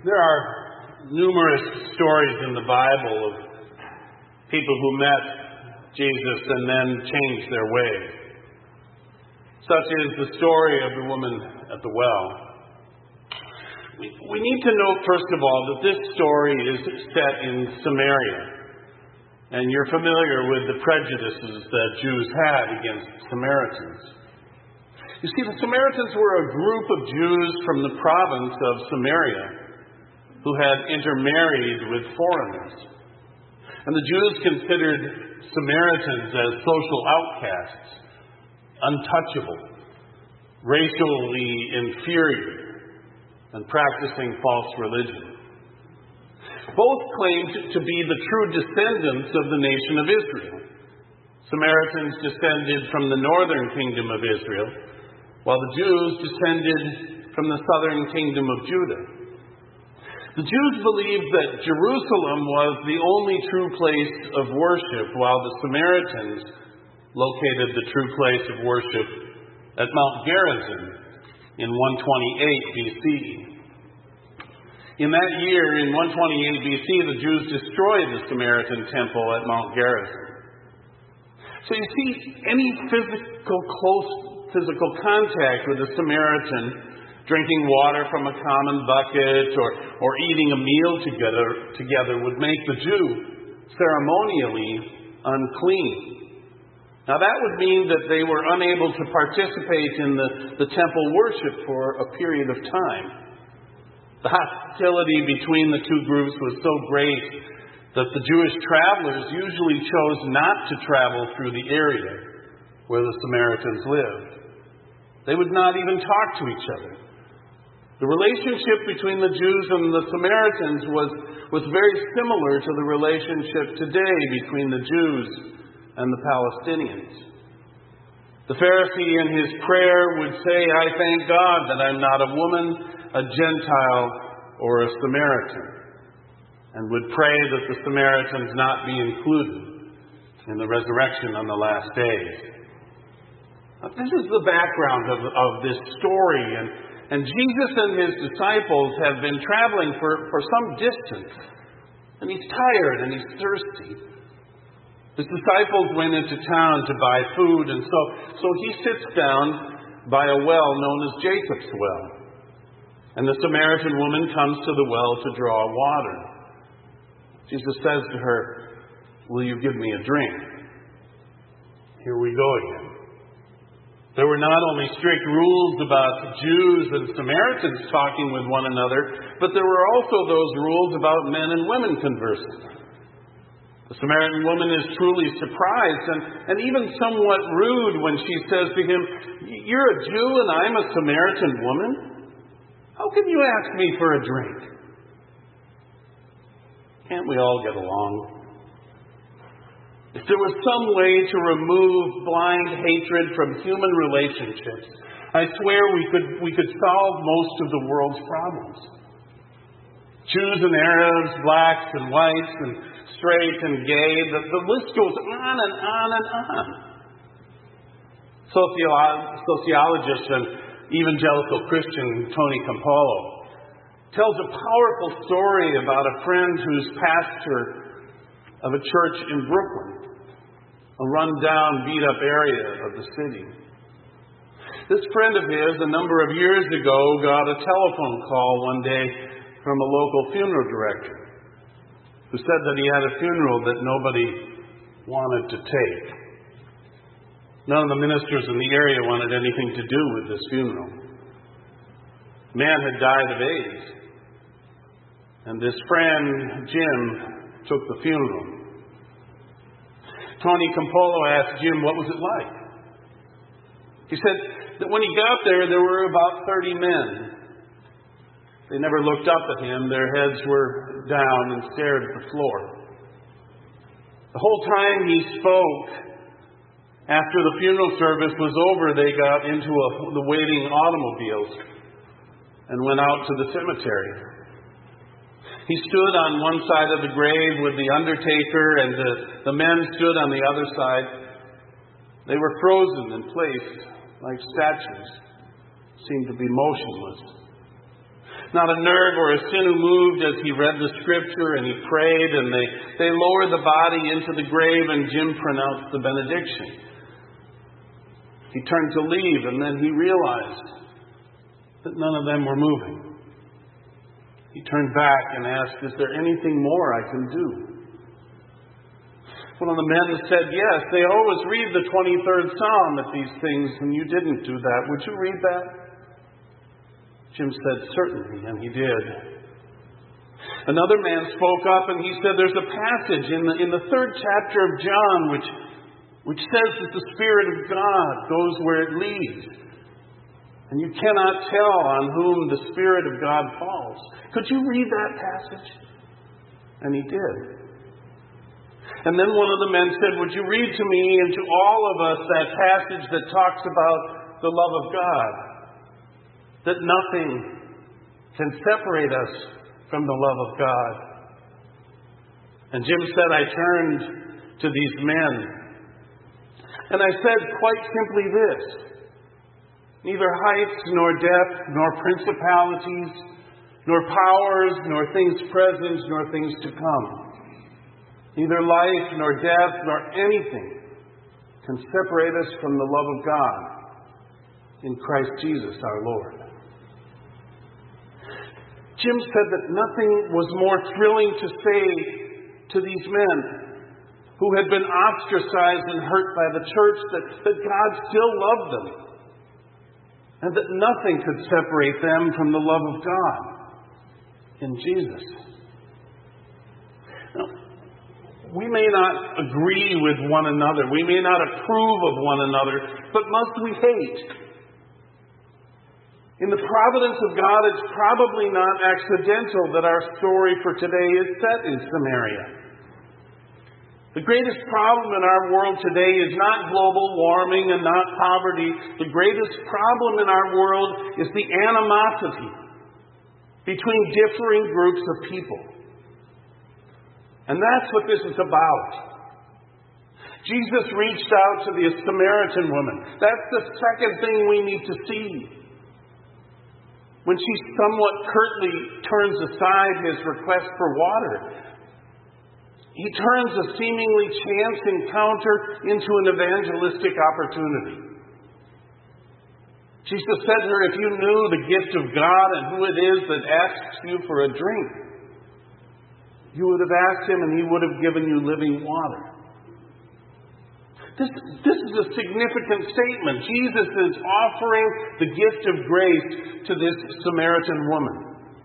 There are numerous stories in the Bible of people who met Jesus and then changed their ways. Such is the story of the woman at the well. We need to note, first of all, that this story is set in Samaria. And you're familiar with the prejudices that Jews had against Samaritans. You see, the Samaritans were a group of Jews from the province of Samaria who had intermarried with foreigners. And the Jews considered Samaritans as social outcasts, untouchable, racially inferior, and practicing false religion. Both claimed to be the true descendants of the nation of Israel. Samaritans descended from the northern kingdom of Israel, while the Jews descended from the southern kingdom of Judah. The Jews believed that Jerusalem was the only true place of worship, while the Samaritans located the true place of worship at Mount Gerizim in 128 BC. In that year, in 128 BC, the Jews destroyed the Samaritan temple at Mount Gerizim. So you see, any close physical contact with a Samaritan, drinking water from a common bucket or eating a meal together would make the Jew ceremonially unclean. Now that would mean that they were unable to participate in the temple worship for a period of time. The hostility between the two groups was so great that the Jewish travelers usually chose not to travel through the area where the Samaritans lived. They would not even talk to each other. The relationship between the Jews and the Samaritans was very similar to the relationship today between the Jews and the Palestinians. The Pharisee in his prayer would say, "I thank God that I'm not a woman, a Gentile, or a Samaritan," and would pray that the Samaritans not be included in the resurrection on the last days. This is the background of this story, and Jesus and his disciples have been traveling for some distance, and he's tired and he's thirsty. His disciples went into town to buy food, and so he sits down by a well known as Jacob's well. And the Samaritan woman comes to the well to draw water. Jesus says to her, "Will you give me a drink?" Here we go again. There were not only strict rules about Jews and Samaritans talking with one another, but there were also those rules about men and women conversing. The Samaritan woman is truly surprised and even somewhat rude when she says to him, "You're a Jew and I'm a Samaritan woman? How can you ask me for a drink?" Can't we all get along? If there was some way to remove blind hatred from human relationships, I swear we could solve most of the world's problems. Jews and Arabs, blacks and whites, and straight and gay, the list goes on and on and on. Sociologist and evangelical Christian Tony Campolo tells a powerful story about a friend who's pastor of a church in Brooklyn, a run-down, beat-up area of the city. This friend of his, a number of years ago, got a telephone call one day from a local funeral director who said that he had a funeral that nobody wanted to take. None of the ministers in the area wanted anything to do with this funeral. The man had died of AIDS, and this friend, Jim, took the funeral. Tony Campolo asked Jim, what was it like? He said that when he got there were about 30 men. They never looked up at him. Their heads were down and stared at the floor. The whole time he spoke, after the funeral service was over, they got into the waiting automobiles and went out to the cemetery. He stood on one side of the grave with the undertaker, and the men stood on the other side. They were frozen in place like statues, seemed to be motionless. not a nerve or a sinew moved as he read the scripture and he prayed, and they lowered the body into the grave, and Jim pronounced the benediction. He turned to leave, and then he realized that none of them were moving. He turned back and asked, "Is there anything more I can do?" One of the men said, "Yes, they always read the 23rd Psalm at these things, and you didn't do that. Would you read that?" Jim said, "Certainly," and he did. Another man spoke up and he said, "There's a passage in the 3rd chapter of John which says that the Spirit of God goes where it leads, and you cannot tell on whom the Spirit of God falls. Could you read that passage?" And he did. And then one of the men said, "Would you read to me and to all of us that passage that talks about the love of God, that nothing can separate us from the love of God?" And Jim said, "I turned to these men and I said quite simply this: neither height nor depth nor principalities nor powers nor things present nor things to come, neither life nor death nor anything can separate us from the love of God in Christ Jesus our Lord." Jim said that nothing was more thrilling to say to these men who had been ostracized and hurt by the church, that God still loved them, and that nothing could separate them from the love of God in Jesus. Now, we may not agree with one another. We may not approve of one another, but must we hate? In the providence of God, it's probably not accidental that our story for today is set in Samaria. The greatest problem in our world today is not global warming and not poverty. The greatest problem in our world is the animosity between differing groups of people. And that's what this is about. Jesus reached out to the Samaritan woman. That's the second thing we need to see. When she somewhat curtly turns aside his request for water, he turns a seemingly chance encounter into an evangelistic opportunity. Jesus said to her, "If you knew the gift of God and who it is that asks you for a drink, you would have asked him and he would have given you living water." This is a significant statement. Jesus is offering the gift of grace to this Samaritan woman.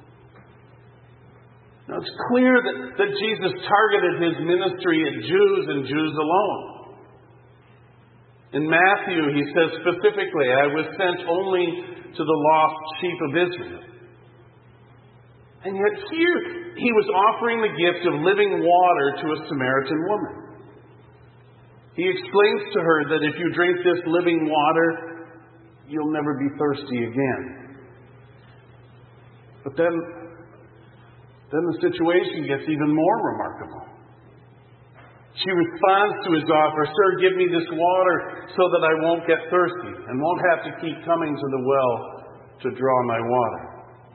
Now, it's clear that Jesus targeted his ministry at Jews and Jews alone. In Matthew, he says specifically, "I was sent only to the lost sheep of Israel." And yet here, he was offering the gift of living water to a Samaritan woman. He explains to her that if you drink this living water, you'll never be thirsty again. But then the situation gets even more remarkable. She responds to his offer, "Sir, give me this water so that I won't get thirsty and won't have to keep coming to the well to draw my water."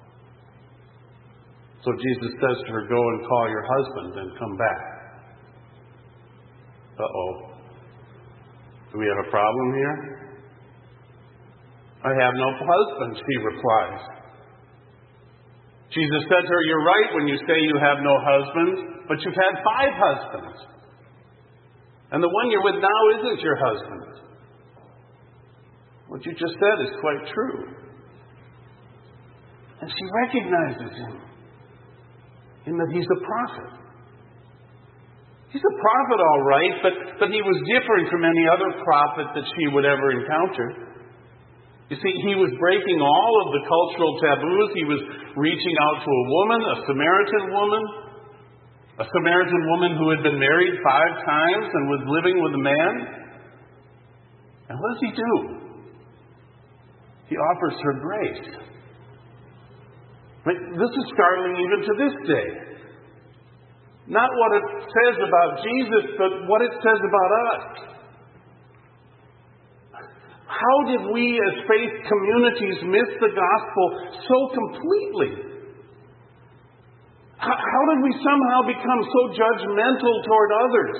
So Jesus says to her, "Go and call your husband and come back." Uh-oh. Do we have a problem here? "I have no husband," she replies. Jesus said to her, "You're right when you say you have no husband, but you've had 5 husbands. And the one you're with now isn't your husband. What you just said is quite true." And she recognizes him in that he's a prophet. He's a prophet, all right, but he was different from any other prophet that she would ever encounter. You see, he was breaking all of the cultural taboos. He was reaching out to a woman, a Samaritan woman who had been married 5 times and was living with a man. And what does he do? He offers her grace. This is startling even to this day. Not what it says about Jesus, but what it says about us. How did we as faith communities miss the gospel so completely How did we somehow become so judgmental toward others?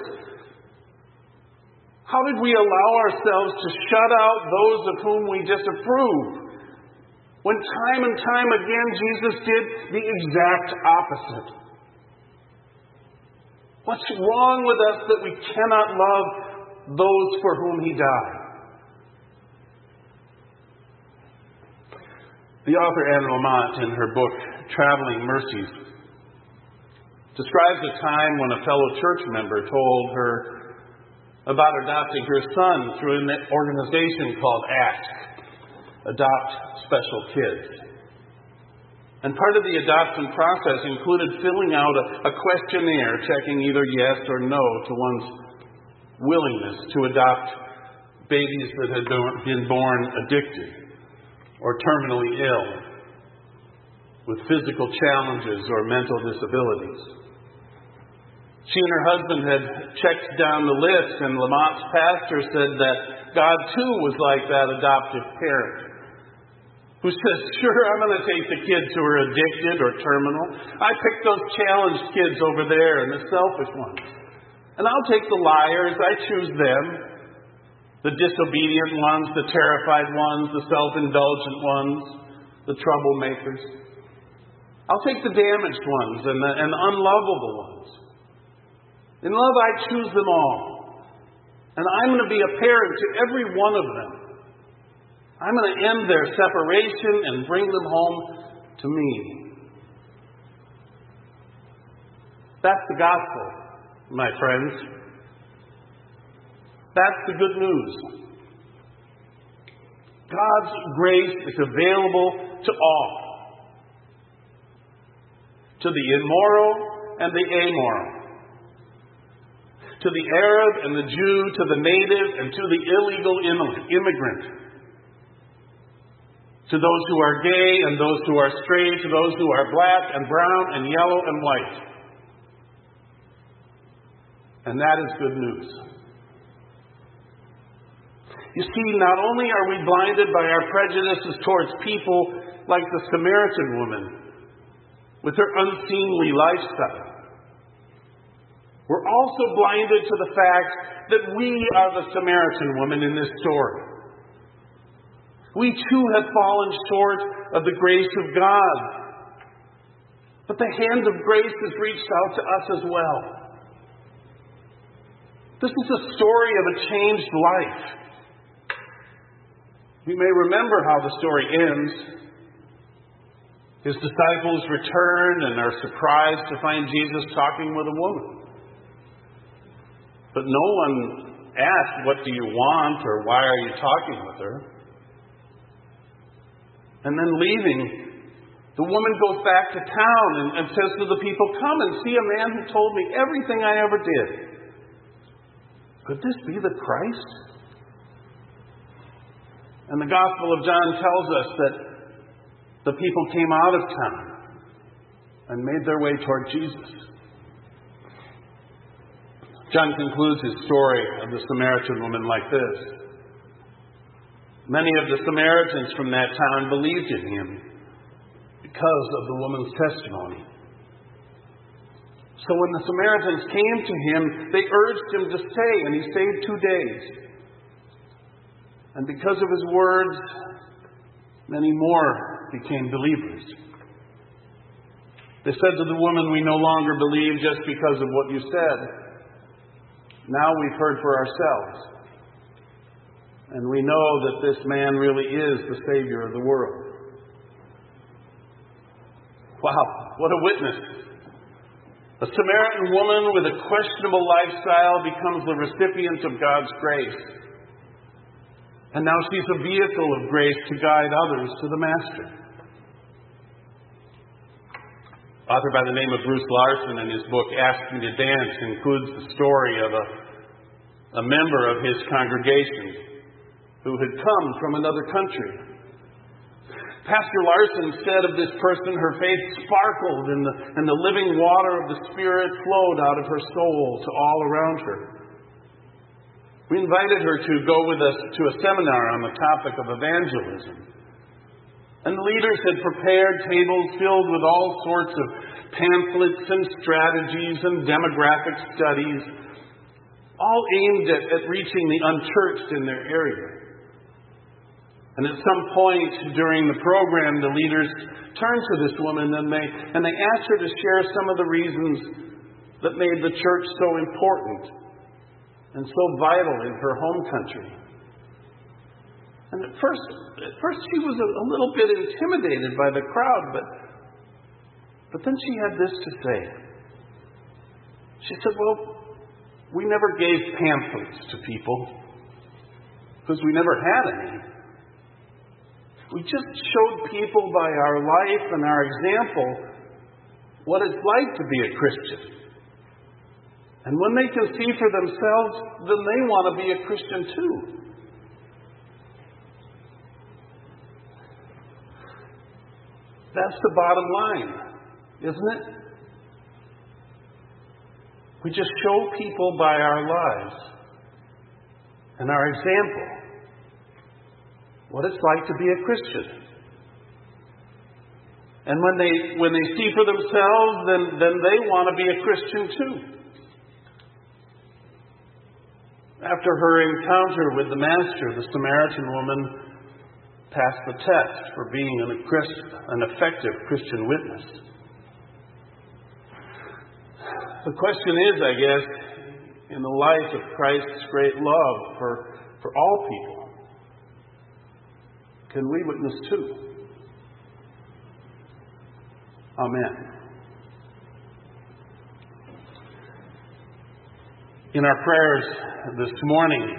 How did we allow ourselves to shut out those of whom we disapprove, when time and time again Jesus did the exact opposite? What's wrong with us that we cannot love those for whom He died? The author Anne Lamott, in her book Traveling Mercies, describes a time when a fellow church member told her about adopting her son through an organization called ASK, Adopt Special Kids. And part of the adoption process included filling out a questionnaire checking either yes or no to one's willingness to adopt babies that had been born addicted or terminally ill, with physical challenges or mental disabilities. She and her husband had checked down the list, and Lamott's pastor said that God, too, was like that adoptive parent who says, sure, I'm going to take the kids who are addicted or terminal. I picked those challenged kids over there and the selfish ones. And I'll take the liars. I choose them. The disobedient ones, the terrified ones, the self-indulgent ones, the troublemakers. I'll take the damaged ones and the unlovable ones. In love, I choose them all. And I'm going to be a parent to every one of them. I'm going to end their separation and bring them home to me. That's the gospel, my friends. That's the good news. God's grace is available to all. To the immoral and the amoral. To the Arab and the Jew, to the native and to the illegal immigrant. To those who are gay and those who are straight, to those who are black and brown and yellow and white. And that is good news. You see, not only are we blinded by our prejudices towards people like the Samaritan woman with her unseemly lifestyle, we're also blinded to the fact that we are the Samaritan woman in this story. We too have fallen short of the grace of God. But the hand of grace has reached out to us as well. This is a story of a changed life. You may remember how the story ends. His disciples return and are surprised to find Jesus talking with a woman. But no one asked, what do you want, or why are you talking with her? And then leaving, the woman goes back to town and says to the people, come and see a man who told me everything I ever did. Could this be the Christ? And the Gospel of John tells us that the people came out of town and made their way toward Jesus. John concludes his story of the Samaritan woman like this. Many of the Samaritans from that town believed in him because of the woman's testimony. So when the Samaritans came to him, they urged him to stay, and he stayed 2 days. And because of his words, many more became believers. They said to the woman, we no longer believe just because of what you said. Now we've heard for ourselves. And we know that this man really is the Savior of the world. Wow, what a witness. A Samaritan woman with a questionable lifestyle becomes the recipient of God's grace. And now she's a vehicle of grace to guide others to the Master. Author by the name of Bruce Larson, in his book Ask Me to Dance, includes the story of a member of his congregation who had come from another country. Pastor Larson said of this person, her faith sparkled and the living water of the Spirit flowed out of her soul to all around her. We invited her to go with us to a seminar on the topic of evangelism. And the leaders had prepared tables filled with all sorts of pamphlets and strategies and demographic studies, all aimed at reaching the unchurched in their area. And at some point during the program, the leaders turned to this woman and they asked her to share some of the reasons that made the church so important and so vital in her home country. And at first she was a little bit intimidated by the crowd, but then she had this to say. She said, well, we never gave pamphlets to people because we never had any. We just showed people by our life and our example what it's like to be a Christian. And when they can see for themselves, then they want to be a Christian too. That's the bottom line, isn't it? We just show people by our lives and our example what it's like to be a Christian. And when they see for themselves, then they want to be a Christian too. After her encounter with the Master, the Samaritan woman passed the test for being an effective Christian witness. The question is, I guess, in the light of Christ's great love for all people, can we witness too? Amen. In our prayers this morning,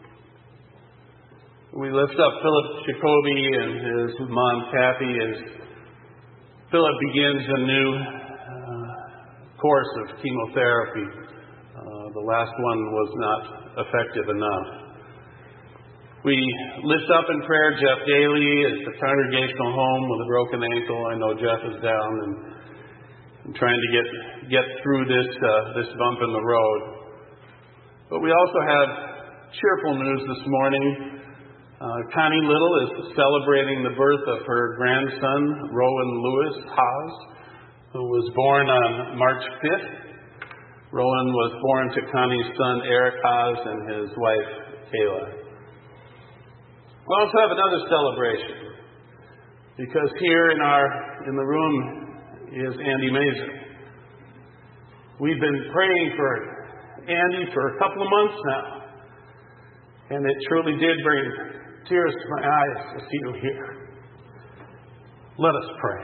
we lift up Philip Jacoby and his mom Kathy as Philip begins a new course of chemotherapy. The last one was not effective enough. We lift up in prayer Jeff Daly at the congregational home with a broken ankle. I know Jeff is down and trying to get through this bump in the road. But we also have cheerful news this morning. Connie Little is celebrating the birth of her grandson, Rowan Lewis Haas, who was born on March 5th. Rowan was born to Connie's son, Eric Haas, and his wife, Kayla. We also have another celebration, because here in the room is Andy Mazer. We've been praying for Andy for a couple of months now, and it truly did bring tears to my eyes to see you here. Let us pray.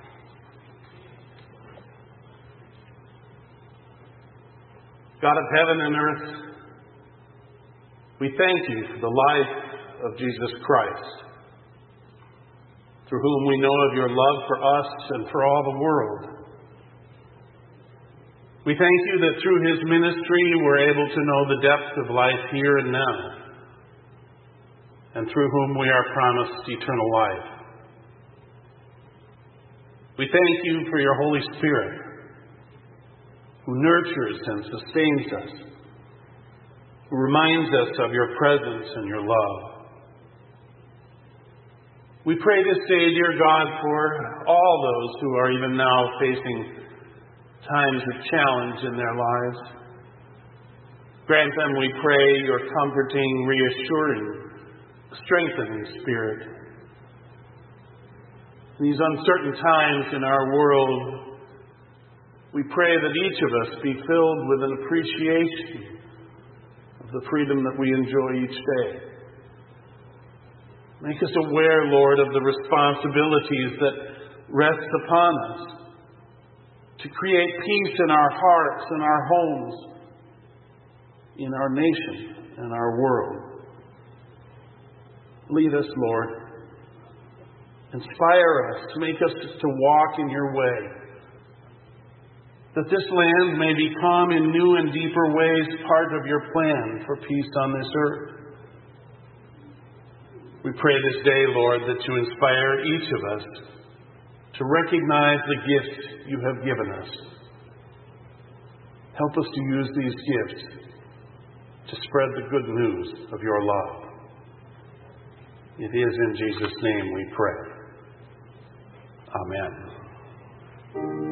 God of heaven and earth, we thank you for the life of Jesus Christ, through whom we know of your love for us and for all the world. We thank you that through his ministry we're able to know the depth of life here and now, and through whom we are promised eternal life. We thank you for your Holy Spirit, who nurtures and sustains us, who reminds us of your presence and your love. We pray this day, dear God, for all those who are even now facing times of challenge in their lives. Grant them, we pray, your comforting, reassuring, strengthening spirit. In these uncertain times in our world, we pray that each of us be filled with an appreciation of the freedom that we enjoy each day. Make us aware, Lord, of the responsibilities that rest upon us to create peace in our hearts, in our homes, in our nation, and our world. Lead us, Lord. Inspire us, make us to walk in your way, that this land may become in new and deeper ways part of your plan for peace on this earth. We pray this day, Lord, that you inspire each of us to recognize the gifts you have given us. Help us to use these gifts to spread the good news of your love. It is in Jesus' name we pray. Amen.